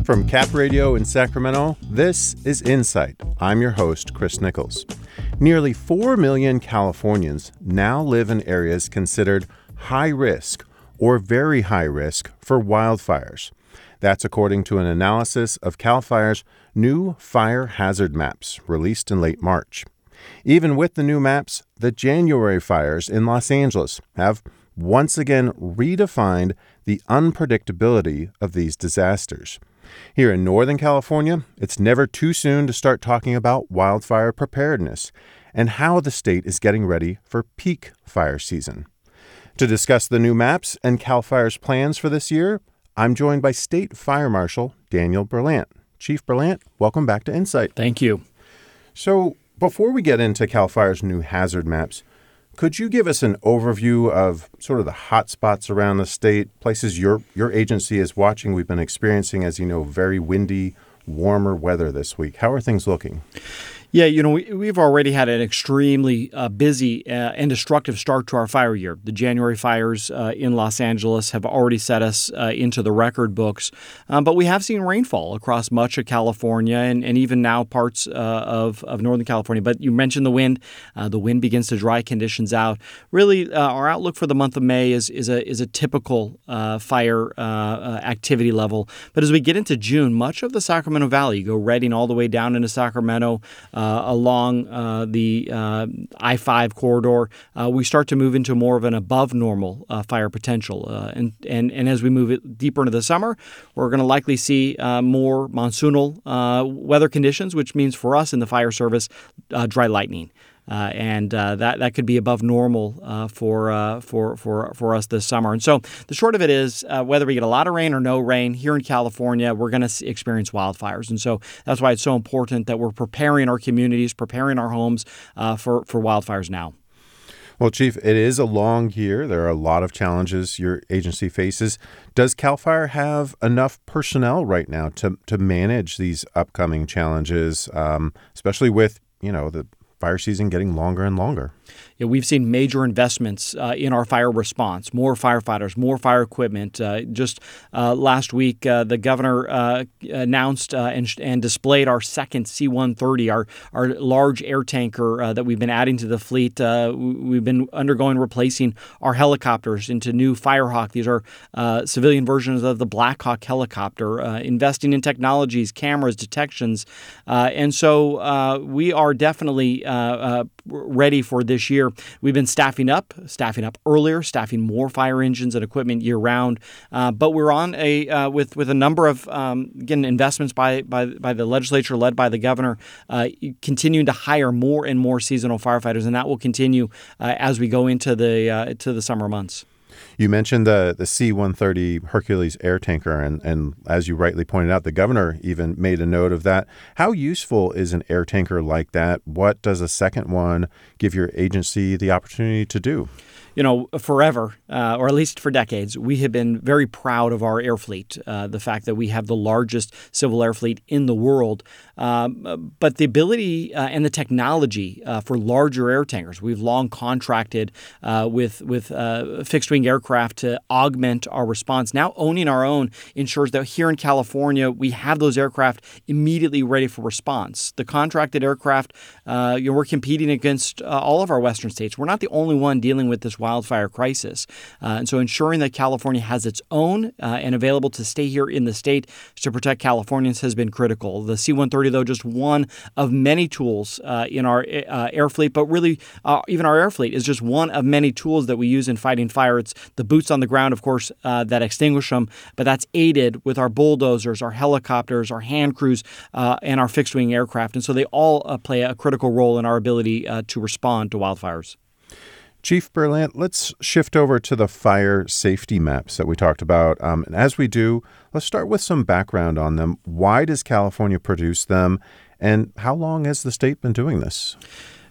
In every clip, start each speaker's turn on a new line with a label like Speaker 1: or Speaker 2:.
Speaker 1: From Cap Radio in Sacramento, this is Insight. I'm your host, Chris Nichols. Nearly 4 million Californians now live in areas considered high risk or very high risk for wildfires. That's according to an analysis of CAL FIRE's new fire hazard maps released in late March. Even with the new maps, the January fires in Los Angeles have once again redefined the unpredictability of these disasters. Here in Northern California, it's never too soon to start talking about wildfire preparedness and how the state is getting ready for peak fire season. To discuss the new maps and CAL FIRE's plans for this year, I'm joined by State Fire Marshal Daniel Berlant. Chief Berlant, welcome back to Insight.
Speaker 2: Thank you.
Speaker 1: So before we get into CAL FIRE's new hazard maps, could you give us an overview of sort of the hot spots around the state, places your agency is watching? We've been experiencing, as you know, very windy, warmer weather this week. How are things looking?
Speaker 2: Yeah, we've already had an extremely busy and destructive start to our fire year. The January fires in Los Angeles have already set us into the record books. But we have seen rainfall across much of California and even now parts of Northern California. But you mentioned the wind. The wind begins to dry conditions out. Really, our outlook for the month of May is a typical fire activity level. But as we get into June, much of the Sacramento Valley, you go Redding all the way down into Sacramento, along the I-5 corridor, we start to move into more of an above normal fire potential. And as we move it deeper into the summer, we're going to likely see more monsoonal weather conditions, which means for us in the fire service, dry lightning. And that could be above normal for us this summer. And so the short of it is, whether we get a lot of rain or no rain here in California, we're going to experience wildfires. And so that's why it's so important that we're preparing our communities, preparing our homes for wildfires now.
Speaker 1: Well, Chief, it is a long year. There are a lot of challenges your agency faces. Does CAL FIRE have enough personnel right now to manage these upcoming challenges, especially with, the fire season getting longer and longer?
Speaker 2: Yeah, we've seen major investments in our fire response, more firefighters, more fire equipment. Just last week, the governor announced and displayed our second C-130, our large air tanker that we've been adding to the fleet. We've been replacing our helicopters into new Firehawk. These are civilian versions of the Blackhawk helicopter, investing in technologies, cameras, detections. And so we are definitely ready for this year. We've been staffing up earlier, staffing more fire engines and equipment year round. But we're on with a number of investments by the legislature led by the governor, continuing to hire more and more seasonal firefighters, and that will continue as we go into the summer months.
Speaker 1: You mentioned the C-130 Hercules air tanker, and as you rightly pointed out, the governor even made a note of that. How useful is an air tanker like that? What does a second one give your agency the opportunity to do?
Speaker 2: Forever, or at least for decades, we have been very proud of our air fleet, the fact that we have the largest civil air fleet in the world. But the ability and the technology for larger air tankers, we've long contracted with fixed-wing aircraft to augment our response. Now owning our own ensures that here in California, we have those aircraft immediately ready for response. The contracted aircraft, we're competing against all of our western states. We're not the only one dealing with this wildfire crisis. And so ensuring that California has its own and available to stay here in the state to protect Californians has been critical. The C-130, though, just one of many tools in our air fleet, but really even our air fleet is just one of many tools that we use in fighting fire. It's the boots on the ground, of course, that extinguish them, but that's aided with our bulldozers, our helicopters, our hand crews, and our fixed-wing aircraft. And so they all play a critical role in our ability to respond to wildfires.
Speaker 1: Chief Berlant, let's shift over to the fire safety maps that we talked about. And as we do, let's start with some background on them. Why does California produce them, and how long has the state been doing this?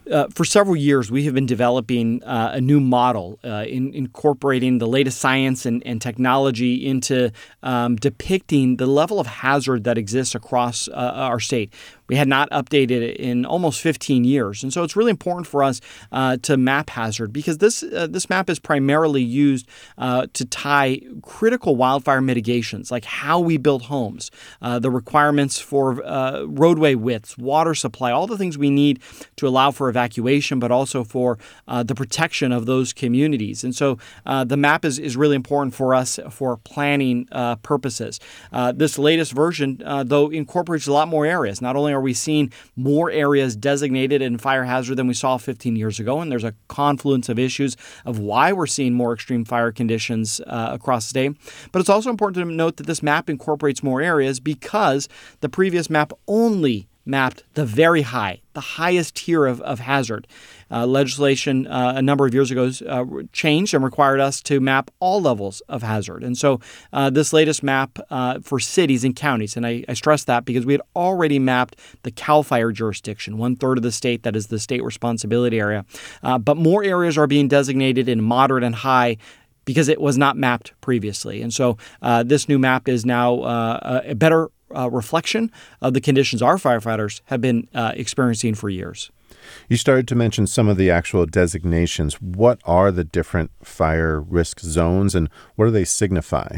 Speaker 2: For several years, we have been developing a new model incorporating the latest science and technology into depicting the level of hazard that exists across our state. We had not updated it in almost 15 years. And so it's really important for us to map hazard because this map is primarily used to tie critical wildfire mitigations, like how we build homes, the requirements for roadway widths, water supply, all the things we need to allow for evacuation, but also for the protection of those communities. And so the map is really important for us for planning purposes. This latest version, though, incorporates a lot more areas. Not only are we seeing more areas designated in fire hazard than we saw 15 years ago, and there's a confluence of issues of why we're seeing more extreme fire conditions across the state. But it's also important to note that this map incorporates more areas because the previous map only mapped the very high, the highest tier of hazard. Legislation a number of years ago changed and required us to map all levels of hazard. And so this latest map for cities and counties, and I stress that because we had already mapped the CAL FIRE jurisdiction, 1/3 of the state, that is the state responsibility area. But more areas are being designated in moderate and high because it was not mapped previously. And so this new map is now a better reflection of the conditions our firefighters have been experiencing for years.
Speaker 1: You started to mention some of the actual designations. What are the different fire risk zones and what do they signify?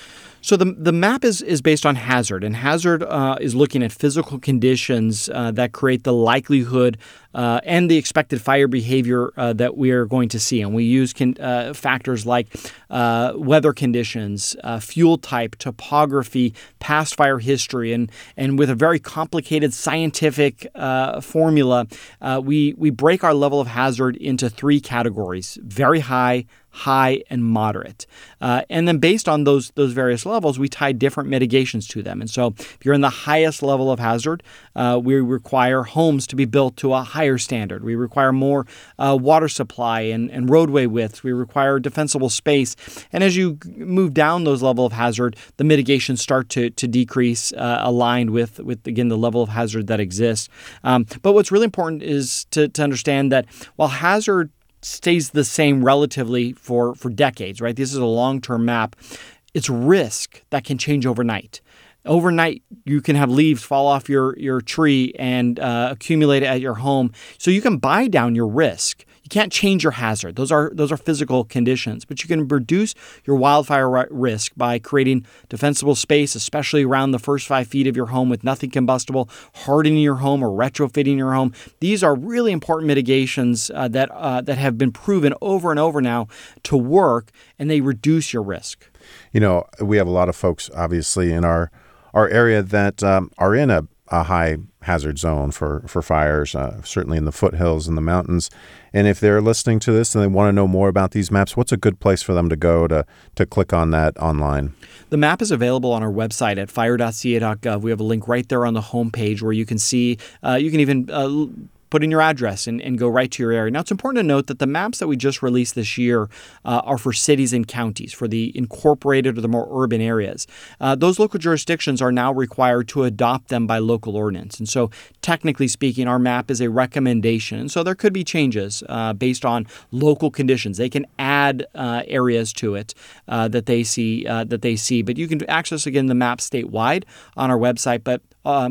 Speaker 2: So the map is based on hazard, and hazard is looking at physical conditions that create the likelihood and the expected fire behavior that we are going to see. And we use factors like weather conditions, fuel type, topography, past fire history, and with a very complicated scientific formula, we break our level of hazard into 3 categories: very high, high, and moderate. And then based on those various levels, we tie different mitigations to them. And so if you're in the highest level of hazard, we require homes to be built to a higher standard. We require more water supply and roadway widths. We require defensible space. And as you move down those level of hazard, the mitigations start to decrease, aligned with again, the level of hazard that exists. But what's really important is to understand that while hazard stays the same relatively for decades, right? This is a long-term map. It's risk that can change overnight. Overnight, you can have leaves fall off your tree and accumulate at your home. So you can buy down your risk. You can't change your hazard. Those are physical conditions, but you can reduce your wildfire risk by creating defensible space, especially around the first 5 feet of your home with nothing combustible, hardening your home or retrofitting your home. These are really important mitigations that have been proven over and over now to work, and they reduce your risk.
Speaker 1: You know, we have a lot of folks, obviously, in our area that are in a high hazard zone for fires, certainly in the foothills and the mountains. And if they're listening to this and they want to know more about these maps, what's a good place for them to go to click on that online?
Speaker 2: The map is available on our website at fire.ca.gov. We have a link right there on the homepage where you can see, you can even put in your address and go right to your area. Now, it's important to note that the maps that we just released this year are for cities and counties, for the incorporated or the more urban areas. Those local jurisdictions are now required to adopt them by local ordinance. And so, technically speaking, our map is a recommendation. And so there could be changes based on local conditions. They can add areas to it that they see. But you can access, again, the map statewide on our website. But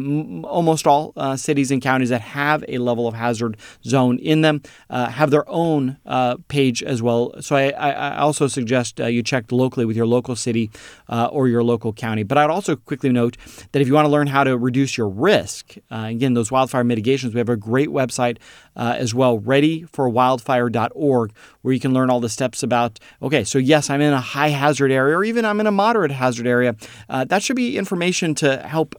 Speaker 2: almost all cities and counties that have a level of hazard zone in them have their own page as well. So I also suggest you check locally with your local city or your local county. But I'd also quickly note that if you want to learn how to reduce your risk, again, those wildfire mitigations, we have a great website as well, readyforwildfire.org, where you can learn all the steps about, okay, so yes, I'm in a high hazard area, or even I'm in a moderate hazard area. That should be information to help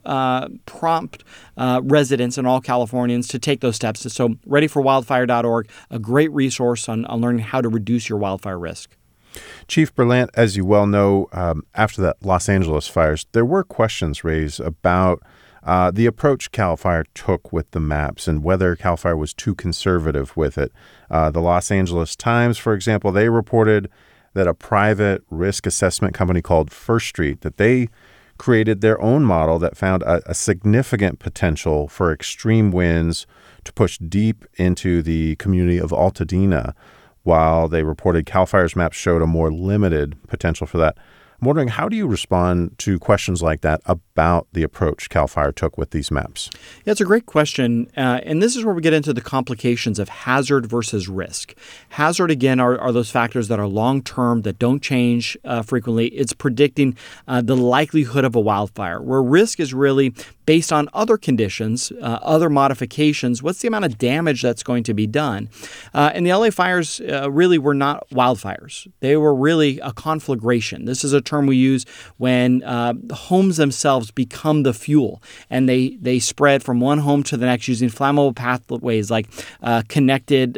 Speaker 2: prompt residents and all Californians to take those steps. So readyforwildfire.org, a great resource on learning how to reduce your wildfire risk.
Speaker 1: Chief Berlant, as you well know, after the Los Angeles fires, there were questions raised about the approach CAL FIRE took with the maps and whether CAL FIRE was too conservative with it. The Los Angeles Times, for example, they reported that a private risk assessment company called First Street, that they created their own model that found a significant potential for extreme winds to push deep into the community of Altadena, while they reported CAL FIRE's maps showed a more limited potential for that. I'm wondering, how do you respond to questions like that about the approach CAL FIRE took with these maps?
Speaker 2: Yeah, it's a great question. And this is where we get into the complications of hazard versus risk. Hazard, again, are those factors that are long-term, that don't change frequently. It's predicting the likelihood of a wildfire, where risk is really based on other conditions, other modifications. What's the amount of damage that's going to be done? And the LA fires really were not wildfires. They were really a conflagration. This is a term we use when homes themselves become the fuel, and they spread from one home to the next using flammable pathways like connected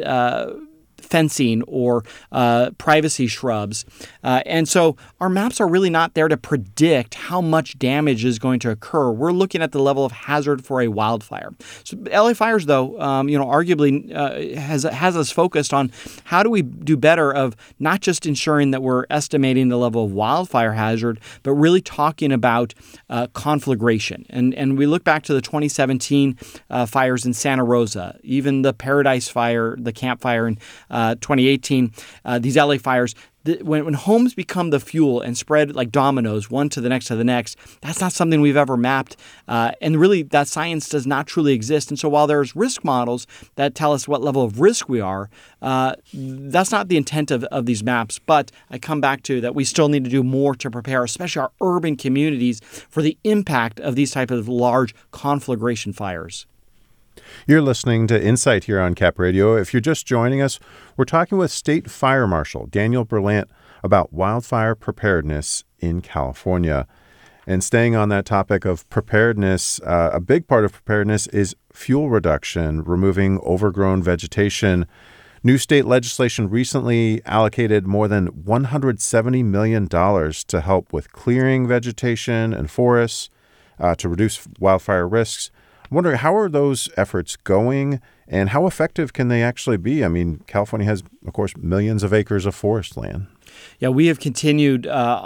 Speaker 2: fencing or privacy shrubs. And so our maps are really not there to predict how much damage is going to occur. We're looking at the level of hazard for a wildfire. So LA Fires, though, arguably has us focused on how do we do better of not just ensuring that we're estimating the level of wildfire hazard, but really talking about conflagration. And we look back to the 2017 fires in Santa Rosa, even the Paradise Fire, the Camp Fire in 2018, these LA fires. When homes become the fuel and spread like dominoes, one to the next, that's not something we've ever mapped. And really, that science does not truly exist. And so while there's risk models that tell us what level of risk we are, that's not the intent of these maps. But I come back to that we still need to do more to prepare, especially our urban communities, for the impact of these type of large conflagration fires.
Speaker 1: You're listening to Insight here on Cap Radio. If you're just joining us, we're talking with State Fire Marshal Daniel Berlant about wildfire preparedness in California. And staying on that topic of preparedness, a big part of preparedness is fuel reduction, removing overgrown vegetation. New state legislation recently allocated more than $170 million to help with clearing vegetation and forests to reduce wildfire risks. I'm wondering, how are those efforts going, and how effective can they actually be? I mean, California has, of course, millions of acres of forest land.
Speaker 2: Yeah, we have continued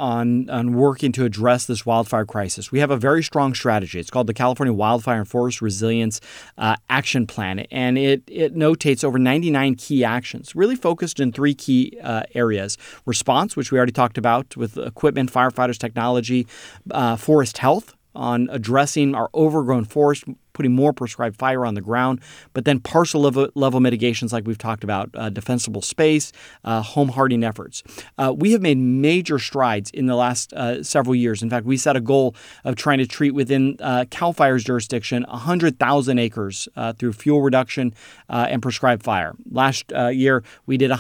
Speaker 2: on working to address this wildfire crisis. We have a very strong strategy. It's called the California Wildfire and Forest Resilience Action Plan, and it notates over 99 key actions, really focused in three key areas. Response, which we already talked about with equipment, firefighters, technology, forest health, on addressing our overgrown forest, putting more prescribed fire on the ground, but then parcel level mitigations like we've talked about, defensible space, home hardening efforts. We have made major strides in the last several years. In fact, we set a goal of trying to treat within CAL FIRE's jurisdiction 100,000 acres through fuel reduction and prescribed fire. Last year, we did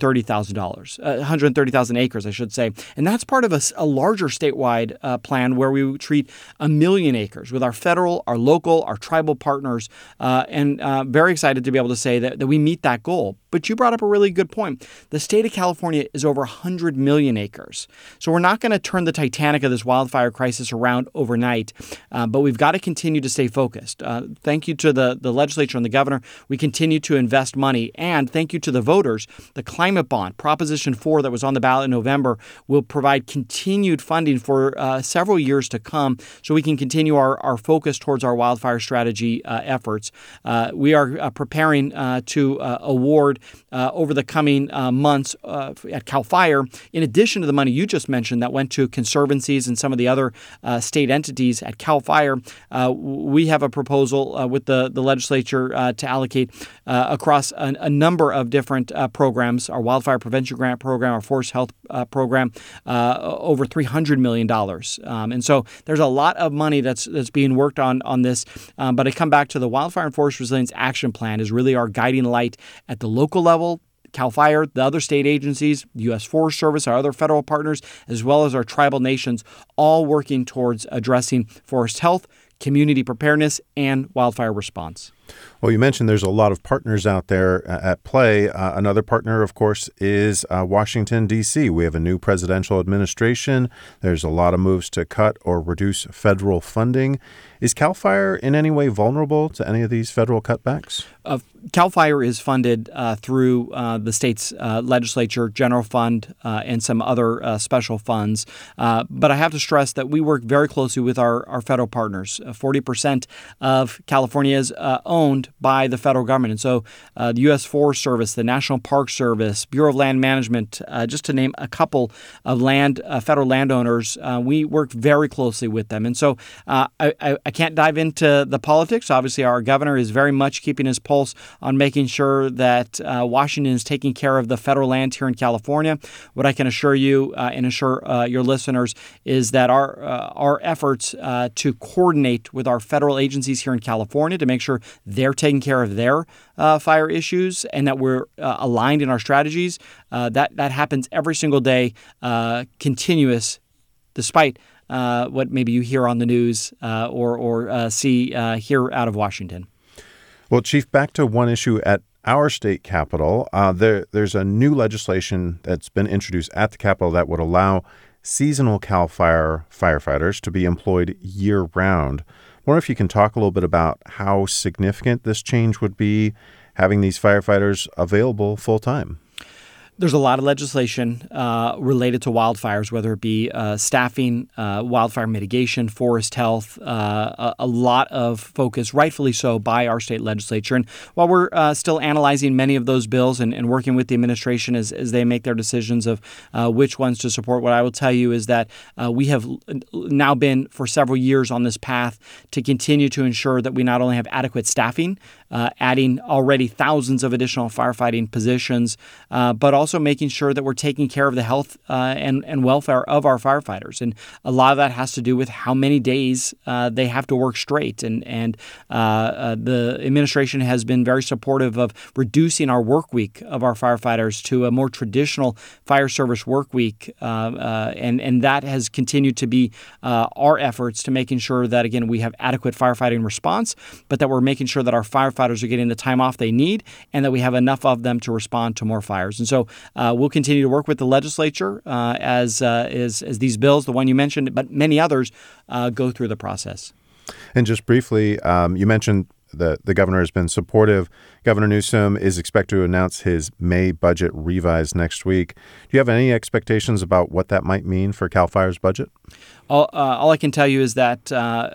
Speaker 2: $130,000 acres, I should say. And that's part of a larger statewide plan where we treat 1 million acres with our federal, our local, our tribal partners, and very excited to be able to say that we meet that goal. But you brought up a really good point. The state of California is over 100 million acres. So we're not going to turn the Titanic of this wildfire crisis around overnight, but we've got to continue to stay focused. Thank you to the legislature and the governor. We continue to invest money. And thank you to the voters. The climate bond, Proposition 4 that was on the ballot in November, will provide continued funding for several years to come so we can continue our focus towards our wildfire strategy efforts. We are preparing to award over the coming months at CAL FIRE, in addition to the money you just mentioned that went to conservancies and some of the other state entities at CAL FIRE, we have a proposal with the legislature to allocate across a number of different programs, our Wildfire Prevention Grant Program, our Forest Health Program, over $300 million. And so there's a lot of money that's being worked on this. But I come back to the Wildfire and Forest Resilience Action Plan is really our guiding light at the local level. CAL FIRE, the other state agencies, the U.S. Forest Service, our other federal partners, as well as our tribal nations, all working towards addressing forest health, community preparedness, and wildfire response.
Speaker 1: Well, you mentioned there's a lot of partners out there at play. Another partner, of course, is Washington, D.C. We have a new presidential administration. There's a lot of moves to cut or reduce federal funding. Is CAL FIRE in any way vulnerable to any of these federal cutbacks?
Speaker 2: CAL FIRE is funded through the state's legislature, general fund, and some other special funds. But I have to stress that we work very closely with our federal partners. 40% of California is owned by the federal government. And so the U.S. Forest Service, the National Park Service, Bureau of Land Management, just to name a couple of federal landowners, we work very closely with them. And so I can't dive into the politics. Obviously, our governor is very much keeping his pulse on making sure that Washington is taking care of the federal land here in California. What I can assure you and assure your listeners is that our efforts to coordinate with our federal agencies here in California to make sure they're taking care of their fire issues and that we're aligned in our strategies, that happens every single day, continuous, despite what maybe you hear on the news or see here out of Washington.
Speaker 1: Well, Chief, back to one issue at our state capitol. There's a new legislation that's been introduced at the Capitol that would allow seasonal CAL FIRE firefighters to be employed year-round. I wonder if you can talk a little bit about how significant this change would be, having these firefighters available full-time.
Speaker 2: There's a lot of legislation related to wildfires, whether it be staffing, wildfire mitigation, forest health, a lot of focus, rightfully so, by our state legislature. And while we're still analyzing many of those bills and working with the administration as they make their decisions of which ones to support, what I will tell you is that we have now been for several years on this path to continue to ensure that we not only have adequate staffing, adding already thousands of additional firefighting positions, but also making sure that we're taking care of the health and welfare of our firefighters. And a lot of that has to do with how many days they have to work straight. And the administration has been very supportive of reducing our work week of our firefighters to a more traditional fire service work week. And that has continued to be our efforts to making sure that, again, we have adequate firefighting response, but that we're making sure that our firefighters are getting the time off they need and that we have enough of them to respond to more fires. And so we'll continue to work with the legislature as these bills, the one you mentioned, but many others, go through the process.
Speaker 1: And just briefly, you mentioned the governor has been supportive. Governor Newsom is expected to announce his May budget revise next week. Do you have any expectations about what that might mean for CAL FIRE's budget?
Speaker 2: All I can tell you is that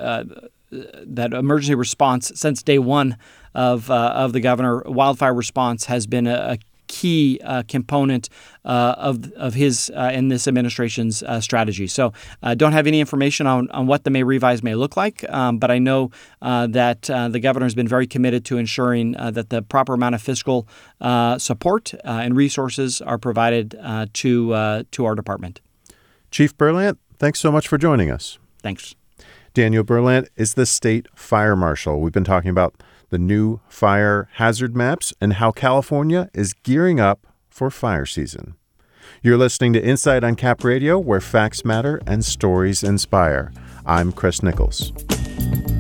Speaker 2: that emergency response since day one of the governor, wildfire response has been a key component of his and this administration's strategy. So I don't have any information on what the May revise may look like, but I know that the governor has been very committed to ensuring that the proper amount of fiscal support and resources are provided to our department.
Speaker 1: Chief Berlant, thanks so much for joining us.
Speaker 2: Thanks.
Speaker 1: Daniel Berlant is the state fire marshal. We've been talking about the new fire hazard maps and how California is gearing up for fire season. You're listening to Insight on Cap Radio, where facts matter and stories inspire. I'm Chris Nichols.